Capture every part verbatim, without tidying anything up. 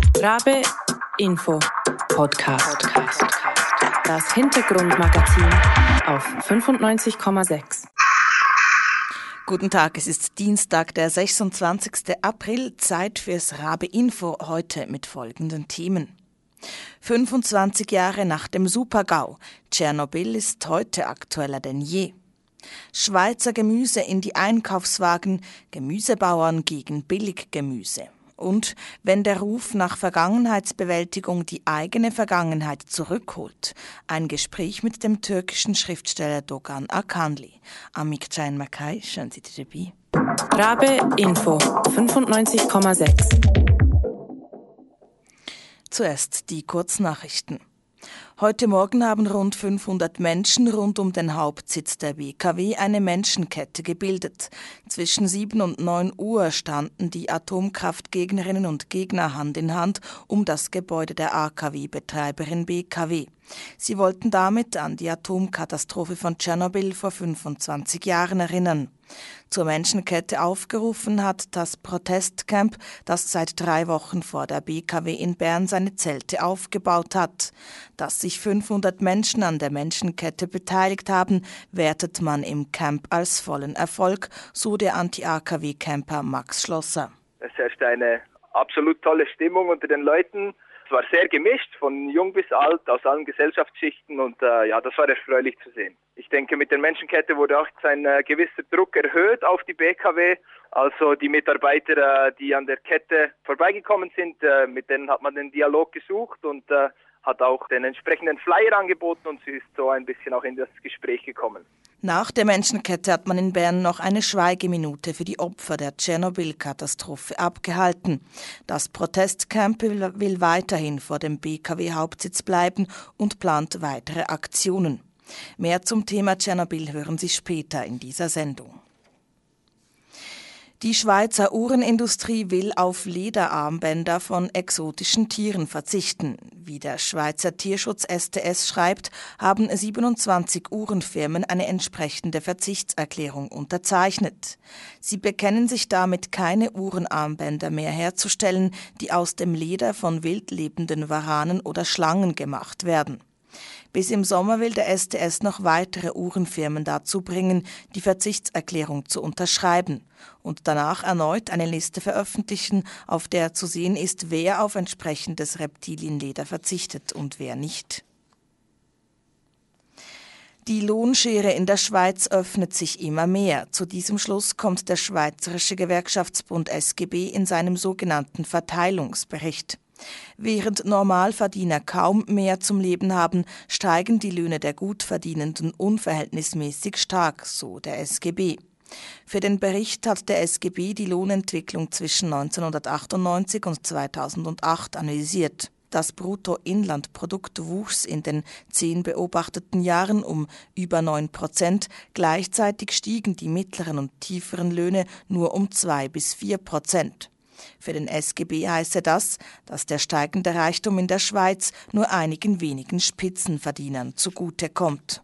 Rabe Info Podcast. Das Hintergrundmagazin auf fünfundneunzig Komma sechs. Guten Tag, es ist Dienstag, der sechsundzwanzigster April, Zeit fürs Rabe Info, heute mit folgenden Themen. fünfundzwanzig Jahre nach dem Super-GAU. Tschernobyl ist heute aktueller denn je. Schweizer Gemüse in die Einkaufswagen, Gemüsebauern gegen Billiggemüse. Und wenn der Ruf nach Vergangenheitsbewältigung die eigene Vergangenheit zurückholt. Ein Gespräch mit dem türkischen Schriftsteller Doğan Akanlı. Amik Can Makay, schön seid ihr dabei. Rabe Info fünfundneunzig Komma sechs. Zuerst die Kurznachrichten. Heute Morgen haben rund fünfhundert Menschen rund um den Hauptsitz der B K W eine Menschenkette gebildet. Zwischen sieben und neun Uhr standen die Atomkraftgegnerinnen und Gegner Hand in Hand um das Gebäude der A K W-Betreiberin B K W. Sie wollten damit an die Atomkatastrophe von Tschernobyl vor fünfundzwanzig Jahren erinnern. Zur Menschenkette aufgerufen hat das Protestcamp, das seit drei Wochen vor der B K W in Bern seine Zelte aufgebaut hat. Dass sich fünfhundert Menschen an der Menschenkette beteiligt haben, wertet man im Camp als vollen Erfolg, so der Anti-A K W-Camper Max Schlosser. Es herrscht eine absolut tolle Stimmung unter den Leuten. Es war sehr gemischt, von jung bis alt, aus allen Gesellschaftsschichten und äh, ja, das war erfreulich zu sehen. Ich denke, mit der Menschenkette wurde auch ein äh, gewisser Druck erhöht auf die B K W. Also die Mitarbeiter, äh, die an der Kette vorbeigekommen sind, äh, mit denen hat man den Dialog gesucht und äh, hat auch den entsprechenden Flyer angeboten und sie ist so ein bisschen auch in das Gespräch gekommen. Nach der Menschenkette hat man in Bern noch eine Schweigeminute für die Opfer der Tschernobyl-Katastrophe abgehalten. Das Protestcamp will, will weiterhin vor dem B K W-Hauptsitz bleiben und plant weitere Aktionen. Mehr zum Thema Tschernobyl hören Sie später in dieser Sendung. Die Schweizer Uhrenindustrie will auf Lederarmbänder von exotischen Tieren verzichten. Wie der Schweizer Tierschutz S T S schreibt, haben siebenundzwanzig Uhrenfirmen eine entsprechende Verzichtserklärung unterzeichnet. Sie bekennen sich damit, keine Uhrenarmbänder mehr herzustellen, die aus dem Leder von wild lebenden Waranen oder Schlangen gemacht werden. Bis im Sommer will der S T S noch weitere Uhrenfirmen dazu bringen, die Verzichtserklärung zu unterschreiben und danach erneut eine Liste veröffentlichen, auf der zu sehen ist, wer auf entsprechendes Reptilienleder verzichtet und wer nicht. Die Lohnschere in der Schweiz öffnet sich immer mehr. Zu diesem Schluss kommt der Schweizerische Gewerkschaftsbund S G B in seinem sogenannten Verteilungsbericht. Während Normalverdiener kaum mehr zum Leben haben, steigen die Löhne der Gutverdienenden unverhältnismäßig stark, so der S G B. Für den Bericht hat der S G B die Lohnentwicklung zwischen neunzehnhundertachtundneunzig und zweitausendacht analysiert. Das Bruttoinlandprodukt wuchs in den zehn beobachteten Jahren um über neun Prozent. Gleichzeitig stiegen die mittleren und tieferen Löhne nur um zwei bis vier Prozent. Für den S G B heiße das, dass der steigende Reichtum in der Schweiz nur einigen wenigen Spitzenverdienern zugutekommt.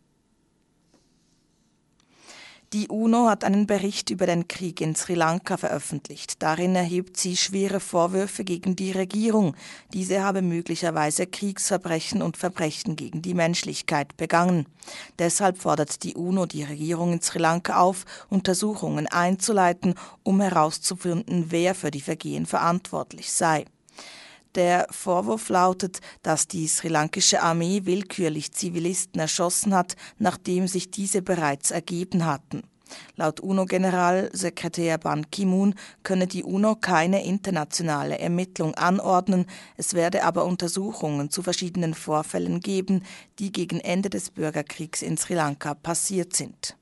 Die UNO hat einen Bericht über den Krieg in Sri Lanka veröffentlicht. Darin erhebt sie schwere Vorwürfe gegen die Regierung. Diese habe möglicherweise Kriegsverbrechen und Verbrechen gegen die Menschlichkeit begangen. Deshalb fordert die UNO die Regierung in Sri Lanka auf, Untersuchungen einzuleiten, um herauszufinden, wer für die Vergehen verantwortlich sei. Der Vorwurf lautet, dass die sri-lankische Armee willkürlich Zivilisten erschossen hat, nachdem sich diese bereits ergeben hatten. Laut UNO-Generalsekretär Ban Ki-moon könne die UNO keine internationale Ermittlung anordnen, es werde aber Untersuchungen zu verschiedenen Vorfällen geben, die gegen Ende des Bürgerkriegs in Sri Lanka passiert sind.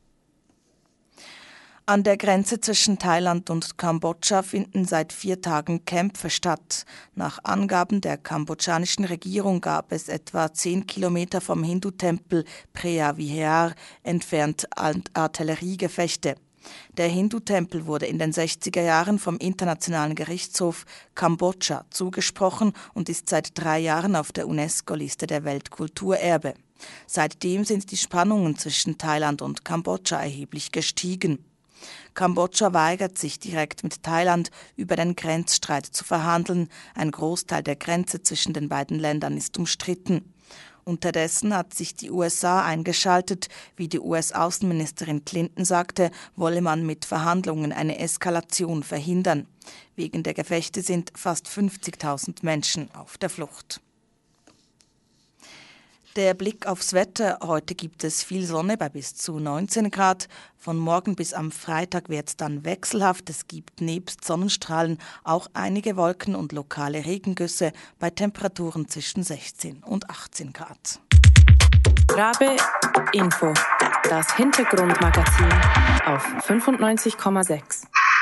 An der Grenze zwischen Thailand und Kambodscha finden seit vier Tagen Kämpfe statt. Nach Angaben der kambodschanischen Regierung gab es etwa zehn Kilometer vom Hindu-Tempel Preah Vihear entfernt Artilleriegefechte. Der Hindu-Tempel wurde in den sechziger Jahren vom Internationalen Gerichtshof Kambodscha zugesprochen und ist seit drei Jahren auf der UNESCO-Liste der Weltkulturerbe. Seitdem sind die Spannungen zwischen Thailand und Kambodscha erheblich gestiegen. Kambodscha weigert sich direkt mit Thailand über den Grenzstreit zu verhandeln. Ein Großteil der Grenze zwischen den beiden Ländern ist umstritten. Unterdessen hat sich die U S A eingeschaltet. Wie die U S-Außenministerin Clinton sagte, wolle man mit Verhandlungen eine Eskalation verhindern. Wegen der Gefechte sind fast fünfzigtausend Menschen auf der Flucht. Der Blick aufs Wetter. Heute gibt es viel Sonne bei bis zu neunzehn Grad. Von morgen bis am Freitag wird es dann wechselhaft. Es gibt nebst Sonnenstrahlen auch einige Wolken und lokale Regengüsse bei Temperaturen zwischen sechzehn und achtzehn Grad. Rabe Info. Das Hintergrundmagazin auf fünfundneunzig Komma sechs.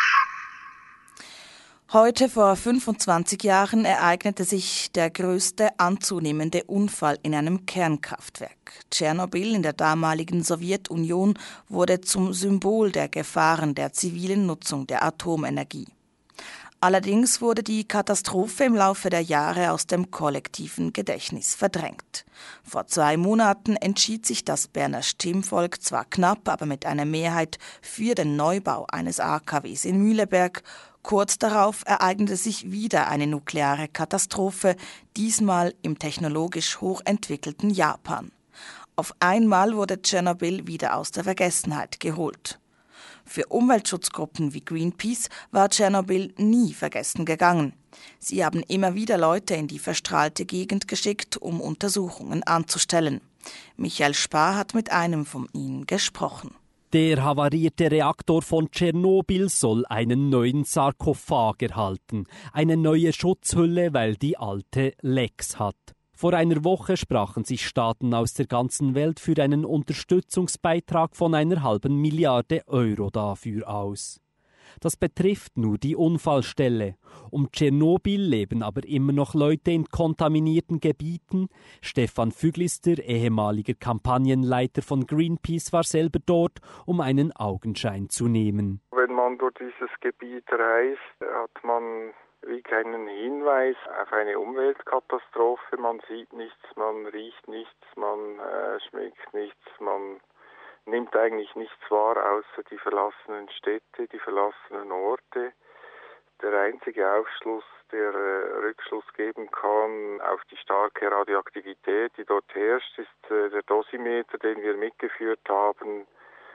Heute vor fünfundzwanzig Jahren ereignete sich der größte anzunehmende Unfall in einem Kernkraftwerk. Tschernobyl in der damaligen Sowjetunion wurde zum Symbol der Gefahren der zivilen Nutzung der Atomenergie. Allerdings wurde die Katastrophe im Laufe der Jahre aus dem kollektiven Gedächtnis verdrängt. Vor zwei Monaten entschied sich das Berner Stimmvolk zwar knapp, aber mit einer Mehrheit für den Neubau eines A K Ws in Mühleberg. Kurz darauf ereignete sich wieder eine nukleare Katastrophe, diesmal im technologisch hochentwickelten Japan. Auf einmal wurde Tschernobyl wieder aus der Vergessenheit geholt. Für Umweltschutzgruppen wie Greenpeace war Tschernobyl nie vergessen gegangen. Sie haben immer wieder Leute in die verstrahlte Gegend geschickt, um Untersuchungen anzustellen. Michael Spar hat mit einem von ihnen gesprochen. Der havarierte Reaktor von Tschernobyl soll einen neuen Sarkophag erhalten, eine neue Schutzhülle, weil die alte Lecks hat. Vor einer Woche sprachen sich Staaten aus der ganzen Welt für einen Unterstützungsbeitrag von einer halben Milliarde Euro dafür aus. Das betrifft nur die Unfallstelle. Um Tschernobyl leben aber immer noch Leute in kontaminierten Gebieten. Stefan Füglister, ehemaliger Kampagnenleiter von Greenpeace, war selber dort, um einen Augenschein zu nehmen. Wenn man durch dieses Gebiet reist, hat man wie keinen Hinweis auf eine Umweltkatastrophe. Man sieht nichts, man riecht nichts, man äh, schmeckt nichts, man nimmt eigentlich nichts wahr, außer die verlassenen Städte, die verlassenen Orte. Der einzige Aufschluss, der äh, Rückschluss geben kann auf die starke Radioaktivität, die dort herrscht, ist äh, der Dosimeter, den wir mitgeführt haben.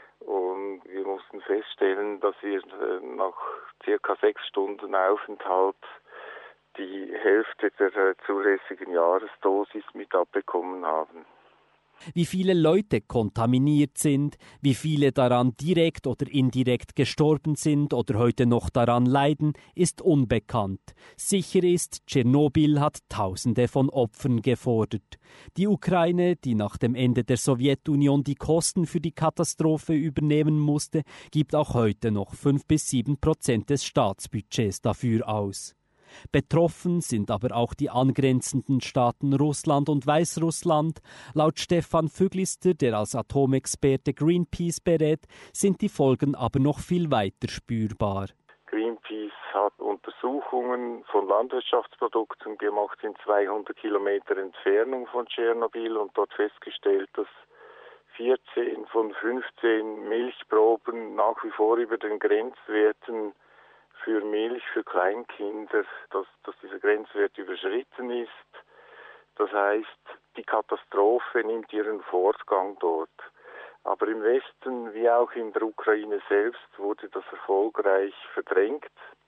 Und wir mussten feststellen, dass wir äh, nach circa sechs Stunden Aufenthalt die Hälfte der äh, zulässigen Jahresdosis mit abbekommen haben. Wie viele Leute kontaminiert sind, wie viele daran direkt oder indirekt gestorben sind oder heute noch daran leiden, ist unbekannt. Sicher ist, Tschernobyl hat Tausende von Opfern gefordert. Die Ukraine, die nach dem Ende der Sowjetunion die Kosten für die Katastrophe übernehmen musste, gibt auch heute noch fünf bis sieben Prozent des Staatsbudgets dafür aus. Betroffen sind aber auch die angrenzenden Staaten Russland und Weißrussland. Laut Stefan Füglister, der als Atomexperte Greenpeace berät, sind die Folgen aber noch viel weiter spürbar. Greenpeace hat Untersuchungen von Landwirtschaftsprodukten gemacht in zweihundert Kilometer Entfernung von Tschernobyl und dort festgestellt, dass vierzehn von fünfzehn Milchproben nach wie vor über den Grenzwerten für Milch, für Kleinkinder, dass, dass dieser Grenzwert überschritten ist. Das heißt, die Katastrophe nimmt ihren Fortgang dort. Aber im Westen, wie auch in der Ukraine selbst, wurde das erfolgreich verdrängt.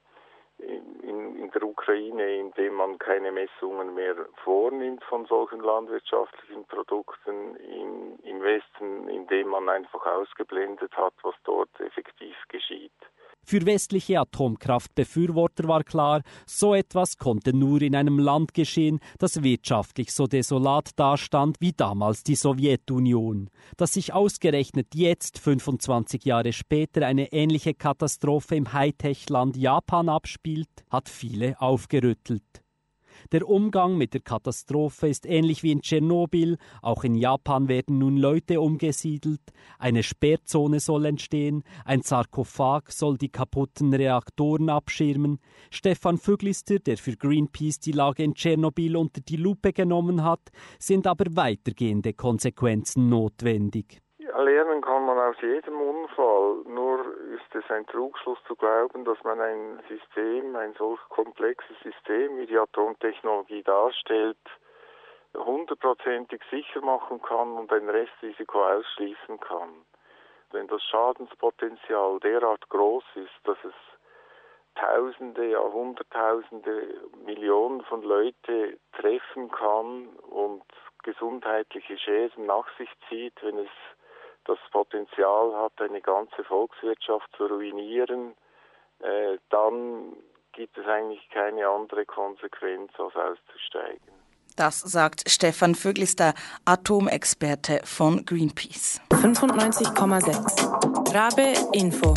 In, in, in der Ukraine, indem man keine Messungen mehr vornimmt von solchen landwirtschaftlichen Produkten. In, im Westen, indem man einfach ausgeblendet hat, was dort effektiv geschieht. Für westliche Atomkraftbefürworter war klar, so etwas konnte nur in einem Land geschehen, das wirtschaftlich so desolat dastand wie damals die Sowjetunion. Dass sich ausgerechnet jetzt, fünfundzwanzig Jahre später, eine ähnliche Katastrophe im Hightech-Land Japan abspielt, hat viele aufgerüttelt. Der Umgang mit der Katastrophe ist ähnlich wie in Tschernobyl. Auch in Japan werden nun Leute umgesiedelt. Eine Sperrzone soll entstehen. Ein Sarkophag soll die kaputten Reaktoren abschirmen. Stefan Füglister, der für Greenpeace die Lage in Tschernobyl unter die Lupe genommen hat, sind aber weitergehende Konsequenzen notwendig. Ja, lernen kann man aus jedem Unfall. Nur ist es ein Trugschluss zu glauben, dass man ein System, ein solch komplexes System, wie die Atomtechnologie darstellt, hundertprozentig sicher machen kann und ein Restrisiko ausschließen kann. Wenn das Schadenspotenzial derart groß ist, dass es Tausende, ja Hunderttausende, Millionen von Leute treffen kann und gesundheitliche Schäden nach sich zieht, wenn es das Potenzial hat, eine ganze Volkswirtschaft zu ruinieren, äh, dann gibt es eigentlich keine andere Konsequenz, als auszusteigen. Das sagt Stefan Vöglister, Atomexperte von Greenpeace. fünfundneunzig Komma sechs Rabe Info.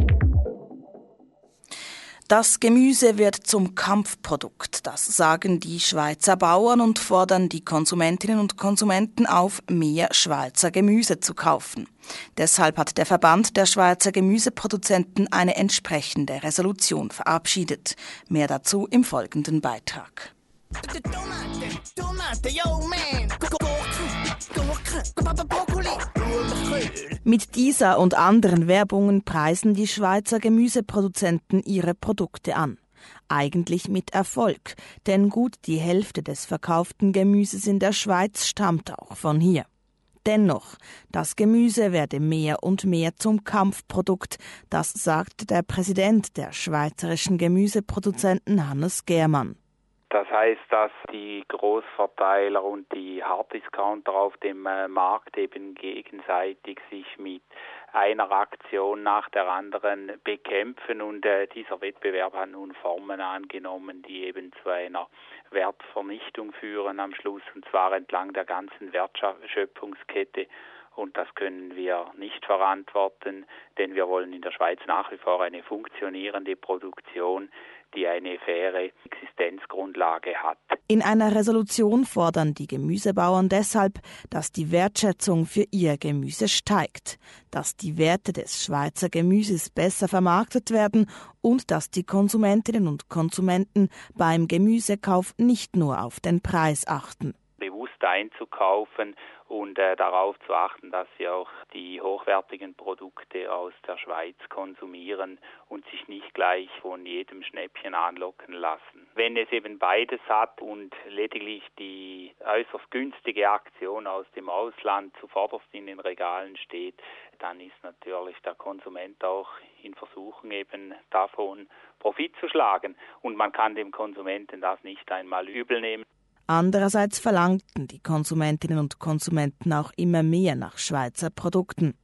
Das Gemüse wird zum Kampfprodukt, das sagen die Schweizer Bauern und fordern die Konsumentinnen und Konsumenten auf, mehr Schweizer Gemüse zu kaufen. Deshalb hat der Verband der Schweizer Gemüseproduzenten eine entsprechende Resolution verabschiedet. Mehr dazu im folgenden Beitrag. Tomate, Tomate, yo man, Gurken, Gurken, Brokkoli, Blumenkohl. Mit dieser und anderen Werbungen preisen die Schweizer Gemüseproduzenten ihre Produkte an. Eigentlich mit Erfolg, denn gut die Hälfte des verkauften Gemüses in der Schweiz stammt auch von hier. Dennoch, das Gemüse werde mehr und mehr zum Kampfprodukt, das sagt der Präsident der schweizerischen Gemüseproduzenten Hannes Germann. Das heißt, dass die Großverteiler und die Harddiscounter auf dem äh, Markt eben gegenseitig sich mit einer Aktion nach der anderen bekämpfen und äh, dieser Wettbewerb hat nun Formen angenommen, die eben zu einer Wertvernichtung führen am Schluss, und zwar entlang der ganzen Wertschöpfungskette. Und das können wir nicht verantworten, denn wir wollen in der Schweiz nach wie vor eine funktionierende Produktion, die eine faire Existenzgrundlage hat. In einer Resolution fordern die Gemüsebauern deshalb, dass die Wertschätzung für ihr Gemüse steigt, dass die Werte des Schweizer Gemüses besser vermarktet werden und dass die Konsumentinnen und Konsumenten beim Gemüsekauf nicht nur auf den Preis achten. Bewusst einzukaufen und äh, darauf zu achten, dass sie auch die hochwertigen Produkte aus der Schweiz konsumieren und sich nicht gleich von jedem Schnäppchen anlocken lassen. Wenn es eben beides hat und lediglich die äußerst günstige Aktion aus dem Ausland zuvorderst in den Regalen steht, dann ist natürlich der Konsument auch in Versuchung, eben davon Profit zu schlagen. Und man kann dem Konsumenten das nicht einmal übel nehmen. Andererseits verlangten die Konsumentinnen und Konsumenten auch immer mehr nach Schweizer Produkten.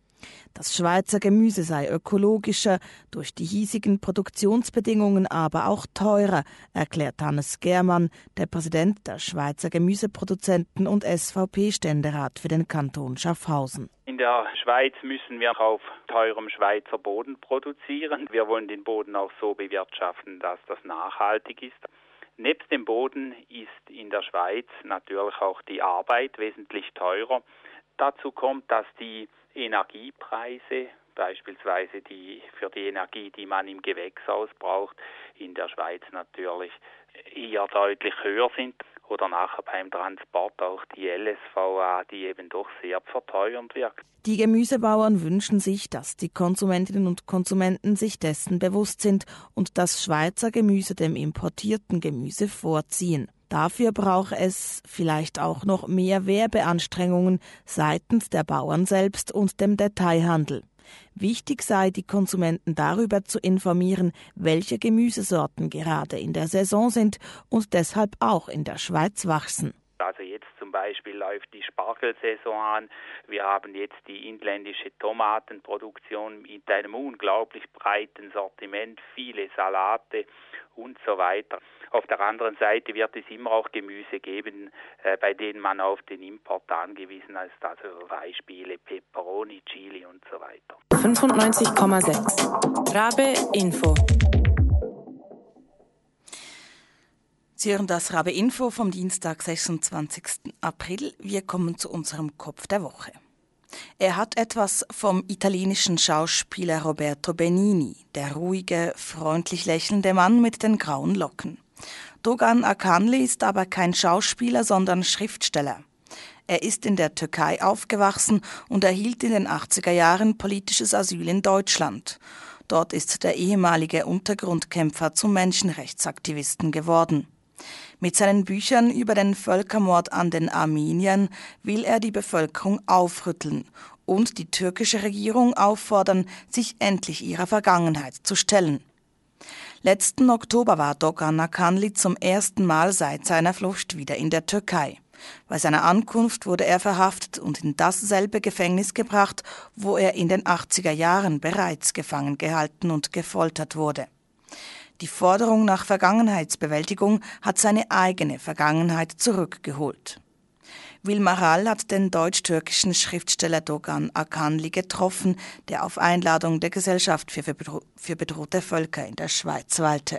Das Schweizer Gemüse sei ökologischer, durch die hiesigen Produktionsbedingungen aber auch teurer, erklärt Hannes Germann, der Präsident der Schweizer Gemüseproduzenten und S V P-Ständerat für den Kanton Schaffhausen. In der Schweiz müssen wir auf teurem Schweizer Boden produzieren. Wir wollen den Boden auch so bewirtschaften, dass das nachhaltig ist. Nebst dem Boden ist in der Schweiz natürlich auch die Arbeit wesentlich teurer. Dazu kommt, dass die Energiepreise, beispielsweise die für die Energie, die man im Gewächshaus braucht, in der Schweiz natürlich eher deutlich höher sind. Oder nachher beim Transport auch die L S V A, die eben doch sehr verteuernd wirkt. Die Gemüsebauern wünschen sich, dass die Konsumentinnen und Konsumenten sich dessen bewusst sind und das Schweizer Gemüse dem importierten Gemüse vorziehen. Dafür brauche es vielleicht auch noch mehr Werbeanstrengungen seitens der Bauern selbst und dem Detailhandel. Wichtig sei, die Konsumenten darüber zu informieren, welche Gemüsesorten gerade in der Saison sind und deshalb auch in der Schweiz wachsen. Also jetzt zum Beispiel läuft die Spargelsaison an. Wir haben jetzt die inländische Tomatenproduktion mit einem unglaublich breiten Sortiment, viele Salate und so weiter. Auf der anderen Seite wird es immer auch Gemüse geben, äh, bei denen man auf den Import angewiesen ist, also Beispiele Peperoni, Chili und so weiter. fünfundneunzig Komma sechs Rabe Info. Sie hören das Rabe Info vom Dienstag, sechsundzwanzigsten April. Wir kommen zu unserem Kopf der Woche. Er hat etwas vom italienischen Schauspieler Roberto Benigni, der ruhige, freundlich lächelnde Mann mit den grauen Locken. Dogan Akanli ist aber kein Schauspieler, sondern Schriftsteller. Er ist in der Türkei aufgewachsen und erhielt in den achtziger Jahren politisches Asyl in Deutschland. Dort ist der ehemalige Untergrundkämpfer zum Menschenrechtsaktivisten geworden. Mit seinen Büchern über den Völkermord an den Armeniern will er die Bevölkerung aufrütteln und die türkische Regierung auffordern, sich endlich ihrer Vergangenheit zu stellen. Letzten Oktober war Doğan Akanlı zum ersten Mal seit seiner Flucht wieder in der Türkei. Bei seiner Ankunft wurde er verhaftet und in dasselbe Gefängnis gebracht, wo er in den achtziger Jahren bereits gefangen gehalten und gefoltert wurde. Die Forderung nach Vergangenheitsbewältigung hat seine eigene Vergangenheit zurückgeholt. Wilmar Hall hat den deutsch-türkischen Schriftsteller Doğan Akanlı getroffen, der auf Einladung der Gesellschaft für, bedro- für bedrohte Völker in der Schweiz weilte.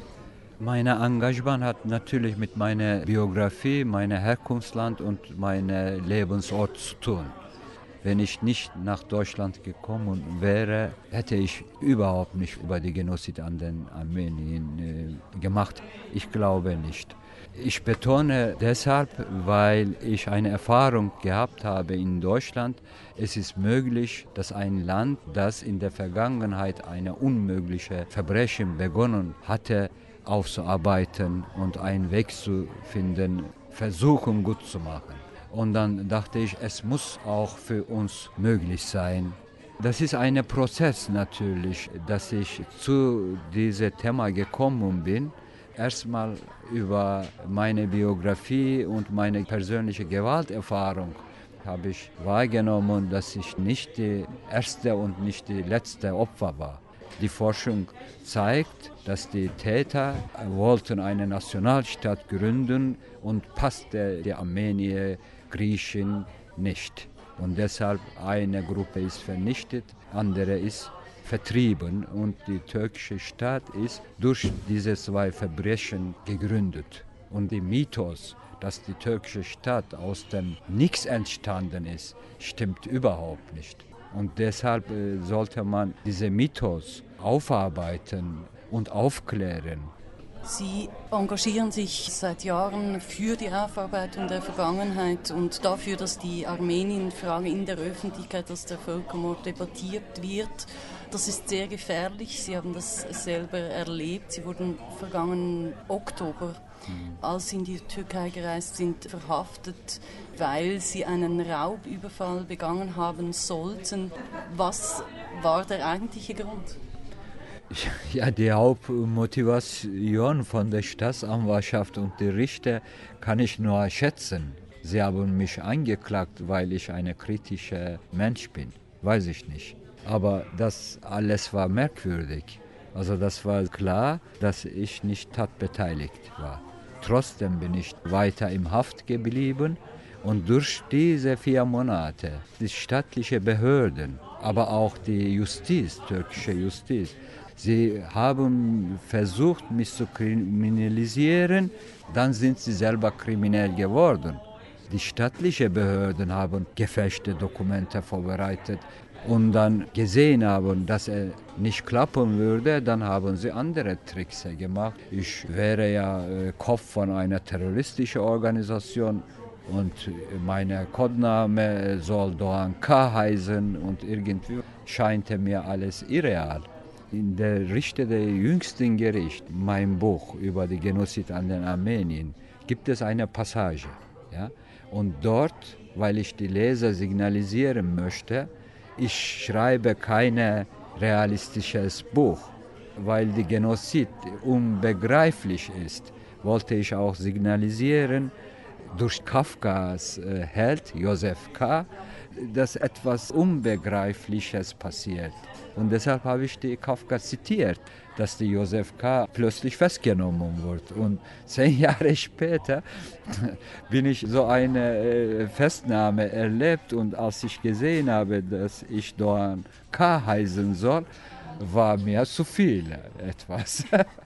Mein Engagement hat natürlich mit meiner Biografie, meinem Herkunftsland und meinem Lebensort zu tun. Wenn ich nicht nach Deutschland gekommen wäre, hätte ich überhaupt nicht über die Genozid an den Armenien äh, gemacht. Ich glaube nicht. Ich betone deshalb, weil ich eine Erfahrung gehabt habe in Deutschland. Es ist möglich, dass ein Land, das in der Vergangenheit eine unmögliche Verbrechen begonnen hatte, aufzuarbeiten und einen Weg zu finden, versuchen gut zu machen. Und dann dachte ich, es muss auch für uns möglich sein. Das ist ein Prozess natürlich, dass ich zu diesem Thema gekommen bin. Erstmal über meine Biografie und meine persönliche Gewalterfahrung habe ich wahrgenommen, dass ich nicht die erste und nicht die letzte Opfer war. Die Forschung zeigt, dass die Täter wollten eine Nationalstaat gründen und passte die Armenier, Griechen nicht. Und deshalb eine Gruppe ist vernichtet, andere ist vertrieben und die türkische Staat ist durch diese zwei Verbrechen gegründet. Und der Mythos, dass die türkische Staat aus dem Nichts entstanden ist, stimmt überhaupt nicht. Und deshalb äh, sollte man diesen Mythos aufarbeiten und aufklären. Sie engagieren sich seit Jahren für die Aufarbeitung der Vergangenheit und dafür, dass die Armenien-Frage in der Öffentlichkeit, dass der Völkermord debattiert wird. Das ist sehr gefährlich. Sie haben das selber erlebt. Sie wurden vergangenen Oktober, als Sie in die Türkei gereist sind, verhaftet, weil Sie einen Raubüberfall begangen haben sollten. Was war der eigentliche Grund? Ja, die Hauptmotivation von der Staatsanwaltschaft und der Richter kann ich nur schätzen. Sie haben mich angeklagt, weil ich ein kritischer Mensch bin. Weiß ich nicht. Aber das alles war merkwürdig. Also das war klar, dass ich nicht tatbeteiligt war. Trotzdem bin ich weiter im Haft geblieben und durch diese vier Monate die staatlichen Behörden, aber auch die Justiz, türkische Justiz, sie haben versucht, mich zu kriminalisieren, dann sind sie selber kriminell geworden. Die staatlichen Behörden haben gefälschte Dokumente vorbereitet und dann gesehen haben, dass es nicht klappen würde, dann haben sie andere Tricks gemacht. Ich wäre ja äh, Kopf von einer terroristischen Organisation und mein Codename soll Doğan K. heißen und irgendwie scheint mir alles irreal. In der Richter der jüngsten Gericht, mein Buch über die Genozid an den Armenien, gibt es eine Passage. Ja? Und dort, weil ich die Leser signalisieren möchte, ich schreibe kein realistisches Buch, weil die Genozid unbegreiflich ist, wollte ich auch signalisieren, durch Kafkas äh, Held Josef K., dass etwas Unbegreifliches passiert. Und deshalb habe ich die Kafka zitiert, dass die Josef K. plötzlich festgenommen wird. Und zehn Jahre später bin ich so eine äh, Festnahme erlebt. Und als ich gesehen habe, dass ich Doğan K. heißen soll, war mir zu viel etwas.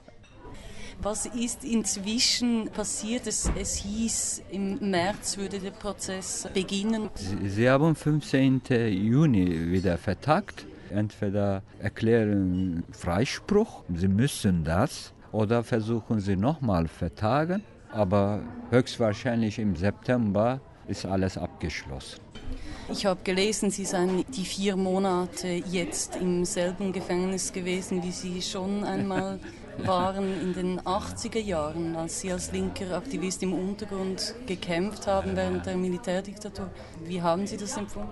Was ist inzwischen passiert? Es, es hieß, im März würde der Prozess beginnen. Sie, Sie haben am fünfzehnten Juni wieder vertagt. Entweder erklären Freispruch, Sie müssen das, oder versuchen Sie nochmal vertagen. Aber höchstwahrscheinlich im September ist alles abgeschlossen. Ich habe gelesen, Sie seien die vier Monate jetzt im selben Gefängnis gewesen, wie Sie schon einmal waren in den achtziger Jahren, als Sie als linker Aktivist im Untergrund gekämpft haben während der Militärdiktatur. Wie haben Sie das empfunden?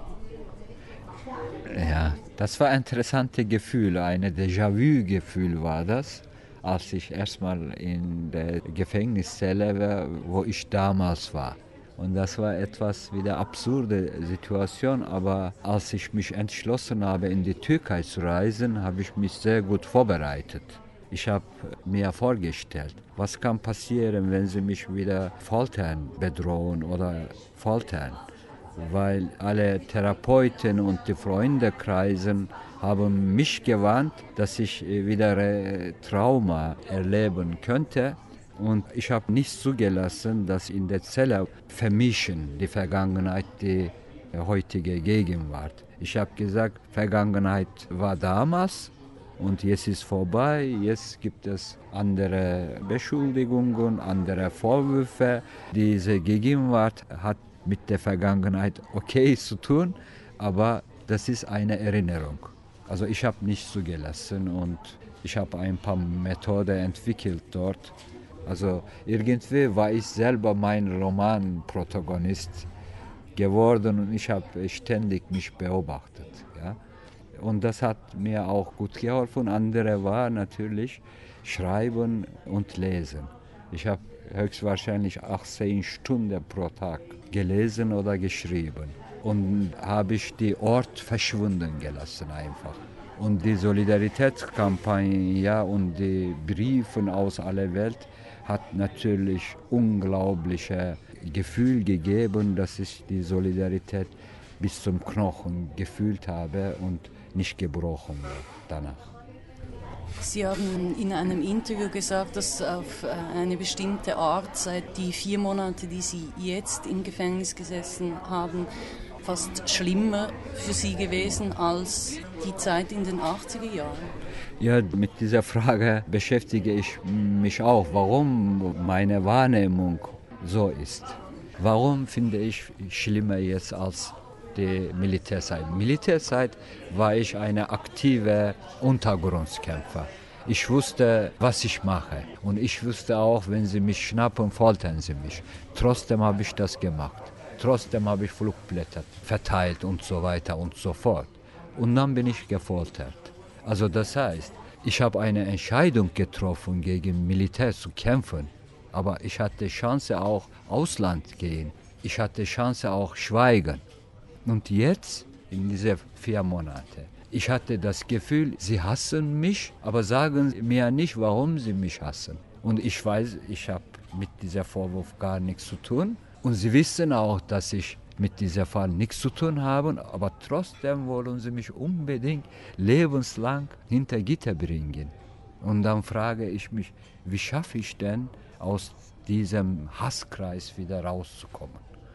Ja, das war ein interessantes Gefühl, ein Déjà-vu-Gefühl war das, als ich erstmal in der Gefängniszelle war, wo ich damals war. Und das war etwas wie eine absurde Situation, aber als ich mich entschlossen habe, in die Türkei zu reisen, habe ich mich sehr gut vorbereitet. Ich habe mir vorgestellt, was kann passieren, wenn sie mich wieder foltern, bedrohen oder foltern. Weil alle Therapeuten und die Freundekreisen haben mich gewarnt, dass ich wieder Trauma erleben könnte. Und ich habe nicht zugelassen, dass in der Zelle vermischen die Vergangenheit, die heutige Gegenwart. Ich habe gesagt, Vergangenheit war damals und jetzt ist vorbei. Jetzt gibt es andere Beschuldigungen, andere Vorwürfe. Diese Gegenwart hat mit der Vergangenheit okay zu tun, aber das ist eine Erinnerung. Also ich habe nicht zugelassen und ich habe ein paar Methoden entwickelt dort. Also irgendwie war ich selber mein Roman-Protagonist geworden und ich habe ständig mich beobachtet. Ja? Und das hat mir auch gut geholfen. Andere war natürlich Schreiben und Lesen. Ich habe höchstwahrscheinlich achtzehn Stunden pro Tag gelesen oder geschrieben und habe ich die Ort verschwunden gelassen einfach. Und die Solidaritätskampagne ja, und die Briefe aus aller Welt hat natürlich unglaubliche Gefühl gegeben, dass ich die Solidarität bis zum Knochen gefühlt habe und nicht gebrochen danach. Sie haben in einem Interview gesagt, dass auf eine bestimmte Art seit die vier Monate, die Sie jetzt im Gefängnis gesessen haben, fast schlimmer für Sie gewesen als die Zeit in den achtziger Jahren. Ja, mit dieser Frage beschäftige ich mich auch, warum meine Wahrnehmung so ist. Warum finde ich schlimmer jetzt als die Militärzeit? Militärzeit war ich eine aktive Untergrundkämpfer. Ich wusste, was ich mache. Und ich wusste auch, wenn sie mich schnappen, foltern sie mich. Trotzdem habe ich das gemacht. Trotzdem habe ich Flugblätter verteilt und so weiter und so fort. Und dann bin ich gefoltert. Also das heißt, ich habe eine Entscheidung getroffen, gegen Militär zu kämpfen. Aber ich hatte Chance auch Ausland gehen. Ich hatte Chance auch schweigen. Und jetzt, in diese vier Monate, ich hatte das Gefühl, sie hassen mich, aber sagen mir nicht, warum sie mich hassen. Und ich weiß, ich habe mit diesem Vorwurf gar nichts zu tun. Und sie wissen auch, dass ich mit diesem Fall nichts zu tun habe, aber trotzdem wollen sie mich unbedingt lebenslang hinter Gitter bringen. Und dann frage ich mich, wie schaffe ich denn, aus diesem Hasskreis wieder rauszukommen?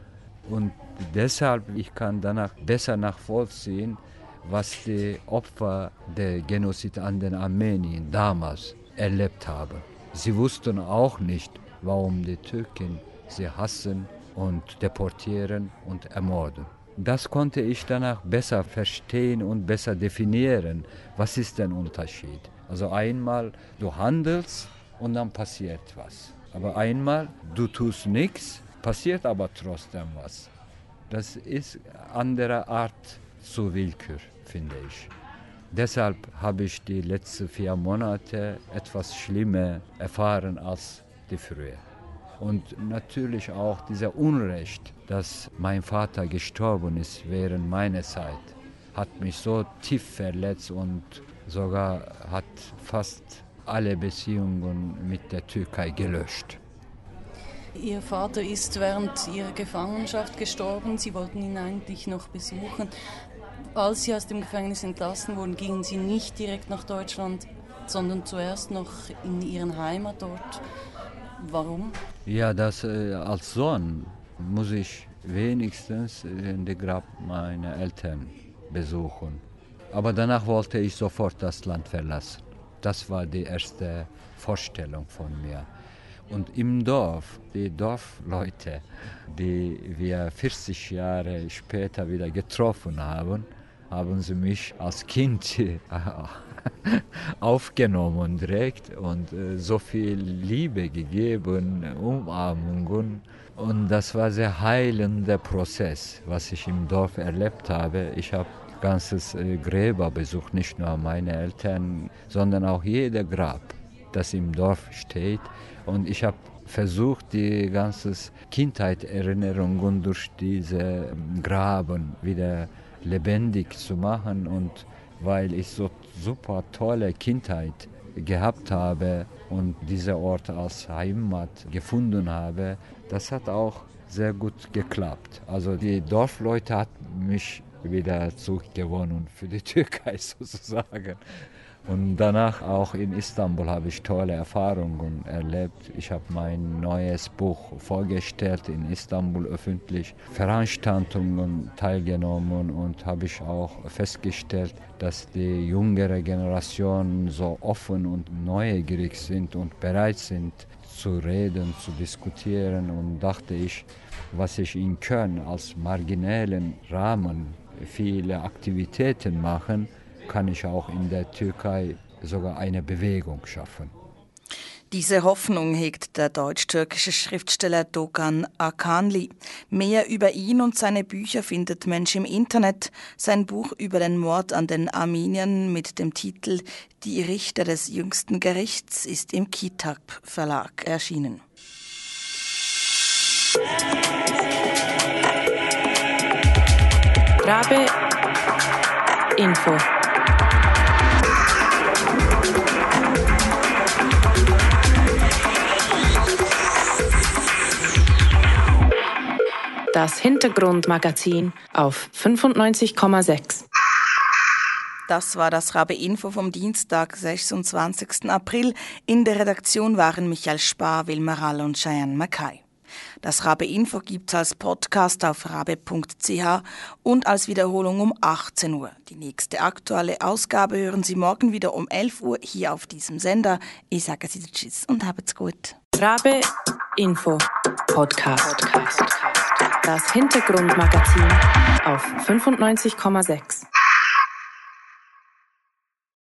Und deshalb, ich kann danach besser nachvollziehen, was die Opfer der Genozid an den Armeniern damals erlebt haben. Sie wussten auch nicht, warum die Türken sie hassen und deportieren und ermorden. Das konnte ich danach besser verstehen und besser definieren. Was ist der Unterschied? Also einmal, du handelst und dann passiert was. Aber einmal, du tust nichts, passiert aber trotzdem was. Das ist eine andere Art zur Willkür, finde ich. Deshalb habe ich die letzten vier Monate etwas schlimmer erfahren als die früher. Und natürlich auch dieser Unrecht, dass mein Vater gestorben ist während meiner Zeit, hat mich so tief verletzt und sogar hat fast alle Beziehungen mit der Türkei gelöscht. Ihr Vater ist während Ihrer Gefangenschaft gestorben. Sie wollten ihn eigentlich noch besuchen. Als Sie aus dem Gefängnis entlassen wurden, gingen Sie nicht direkt nach Deutschland, sondern zuerst noch in Ihren Heimatort. Warum? Ja, das, äh, als Sohn muss ich wenigstens in das Grab meiner Eltern besuchen. Aber danach wollte ich sofort das Land verlassen. Das war die erste Vorstellung von mir. Und im Dorf, die Dorfleute, die wir vierzig Jahre später wieder getroffen haben, haben sie mich als Kind aufgenommen direkt und so viel Liebe gegeben, Umarmungen. Und das war ein sehr heilender Prozess, was ich im Dorf erlebt habe. Ich habe ganzes Gräber besucht, nicht nur meine Eltern, sondern auch jeder Grab, das im Dorf steht. Und ich habe versucht, die ganze Kindheitserinnerungen durch diese Graben wieder lebendig zu machen. Und weil ich so super tolle Kindheit gehabt habe und diesen Ort als Heimat gefunden habe, das hat auch sehr gut geklappt. Also die Dorfleute haben mich wieder zurückgewonnen für die Türkei sozusagen. Und danach auch in Istanbul habe ich tolle Erfahrungen erlebt. Ich habe mein neues Buch vorgestellt in Istanbul öffentlich, Veranstaltungen teilgenommen und habe ich auch festgestellt, dass die jüngere Generation so offen und neugierig sind und bereit sind zu reden, zu diskutieren. Und dachte ich, was ich in Köln als marginellen Rahmen viele Aktivitäten machen, kann ich auch in der Türkei sogar eine Bewegung schaffen. Diese Hoffnung hegt der deutsch-türkische Schriftsteller Doğan Akanlı. Mehr über ihn und seine Bücher findet Mensch im Internet. Sein Buch über den Mord an den Armeniern mit dem Titel Die Richter des jüngsten Gerichts ist im Kitap Verlag erschienen. Rabe Info. Das Hintergrundmagazin auf fünfundneunzig Komma sechs. Das war das Rabe Info vom Dienstag, sechsundzwanzigsten April. In der Redaktion waren Michael Spar, Wilma Rall und Cheyenne Mackay. Das Rabe Info gibt's als Podcast auf rabe punkt c h und als Wiederholung um achtzehn Uhr. Die nächste aktuelle Ausgabe hören Sie morgen wieder um elf Uhr hier auf diesem Sender. Ich sage Sie Tschüss und habt's gut. Rabe Info Podcast. Das Hintergrundmagazin auf fünfundneunzig Komma sechs.